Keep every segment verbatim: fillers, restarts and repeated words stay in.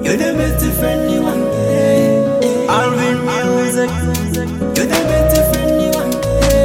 You're the best friend you want. Alvin Music. You're the best friend you want.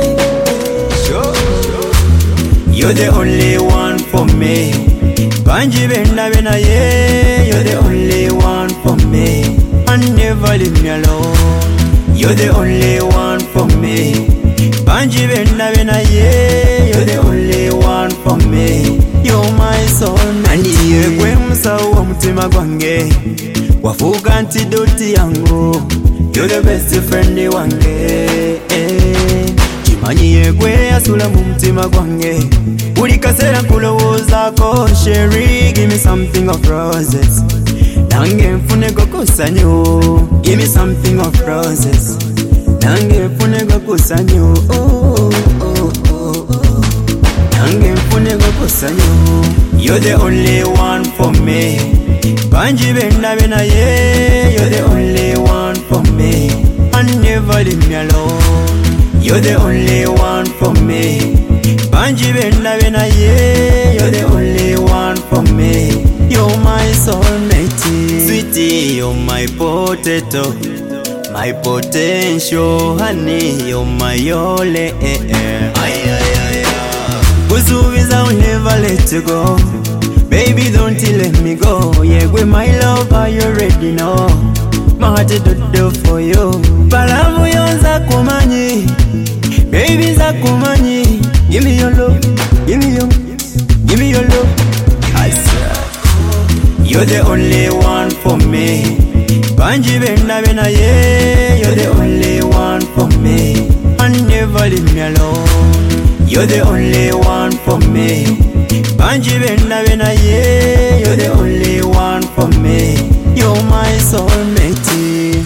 Sure. You're the only one for me. Banji benda bena ye. You're the only one for me. And never leave me alone. You're the only one for me. Banji benda bena ye. You're the only one for me. You're my soulmate. And iye kwe msawa mutima gwange wafuga antidote yangu. You're the best friend wange. Kimanyi ye kwe asula mu mutima gwange buli kaseera nkulowoozaako. Sherry, give me something of roses. Nange nfune gokusanyu. Give me something of roses. Nange nfune gokusanyu. Oh, oh, oh, oh. Nange nfune gokusanyu. You're the only one for me. Banji benda bena ye. You're the only one for me. And never leave me alone. You're the only one for me. Banji benda bena ye. You're the only one for me. You're my soulmate. Sweetie, you're my potato, my potential honey. You're my yole. Ay, ay, ay, ay. Kuzuviza, I'll never let you go. Baby, don't you let me go. Yeah, with my love, you already know. My heart is do for you. Palavu yonza kumanyi. Baby, za kumanyi. Give me your love. Give me your, give me your love. I swear. You're the only one for me. Banji benda bena ye. You're the only one for me. And never leave me alone. You're the only one for me. Banji benda bena ye. You're the only one for me. You're my soulmate.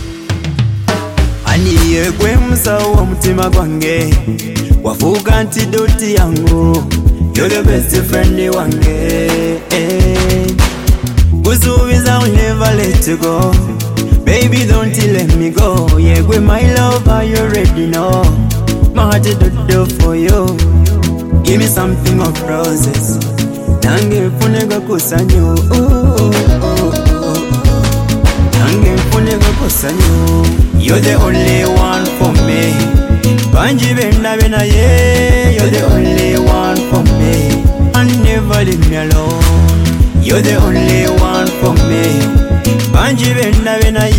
Ani ye kwe msawa mutima gwange wafuga antidote yangu. You're the best friend wange. Kuzuviza, I'll never let you go. Baby, don't you let me go. Yeah, with my love, you already know. My heart is do for you. Give me something of roses. Nange mfune gokusanyu. Nange mfune gokusanyu. You're the only one for me. Banji benda bena ye. You're the only one for me. And never leave me alone. You're the only one for me. Banji benda bena